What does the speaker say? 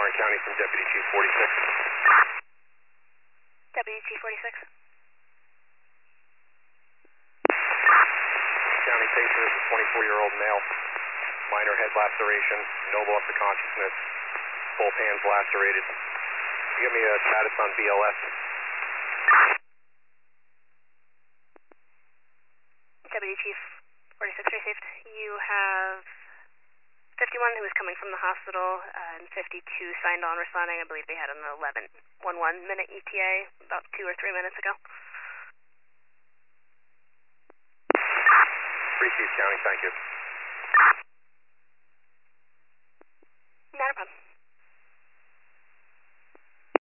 Warren County from Deputy Chief 46. Deputy Chief 46. County patient is a 24-year-old male. Minor head laceration, no loss of consciousness, both hands lacerated. Give me a status on BLS. Deputy Chief 46 received. You have 51 who was coming from the hospital and 52 signed on responding. I believe they had an 11 minute ETA about 2 or 3 minutes ago. Three Chief County, thank you.